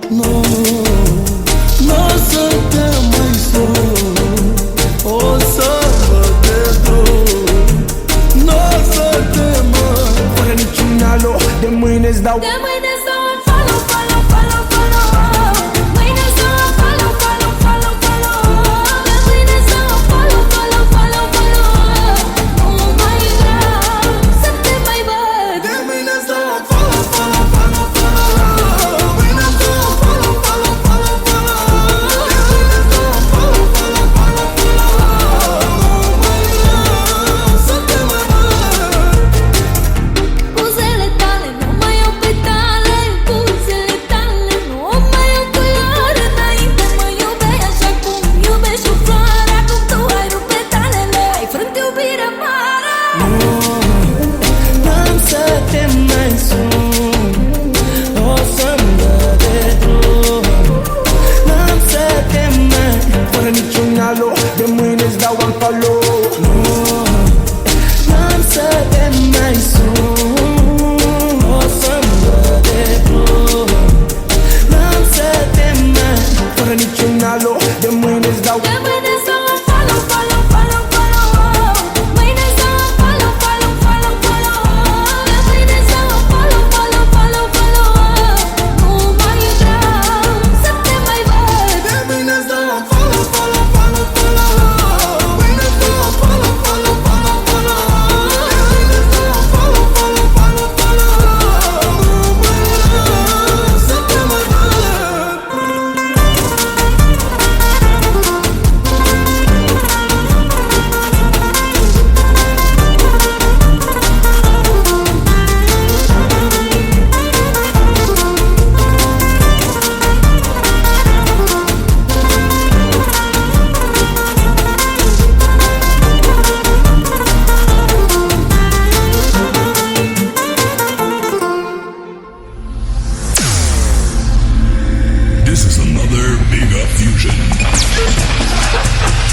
Nu, n-o să te mai sun, o să vă de drum. N-o să te mai, fără niciun alo, de mâine-ți dau. De mâine-ți dau un follow, follow, follow, follow. Mâine-ți dau un follow, follow, follow, follow. De mâine-ți dau un follow, follow, follow, follow. Nu mai vreau să te mai văd. de mâine-ți dau un follow, follow, follow, follow. Mâine-ți dau un follow, follow, follow, follow. De mâine-ți dau un follow, follow, follow, follow. Nu mai vreau să te mai văd. Buzele tale nu mai au petale. Buzele tale nu mai au culoare. Înainte mă iubeai așa cum iubești o floare. Acum tu ai rupt petalele, ai frânt iubirea mare. N-am să te mai sun, o să-mi dă de drum. N-am să te mai, Fără niciun alo, de mâine-ți dau un follow. n-am să te mai sun, o să-mi dă de drum. N-am să te mai, Fără niciun alo, de mâine-ți dau. De mâine-ți dau un follow, follow, follow, follow. Mâine-ți dau un follow, follow, follow, follow. De mâine-ți dau un follow, follow, follow, follow. Nu mai vreau să te mai văd. de mâine-ți dau un follow, follow, follow, follow. Mâine-ți dau un follow, follow, follow, follow. De mâine-ți dau un follow, follow, follow, follow. Nu mai vreau să te mai văd. This is another Big Up Fusion.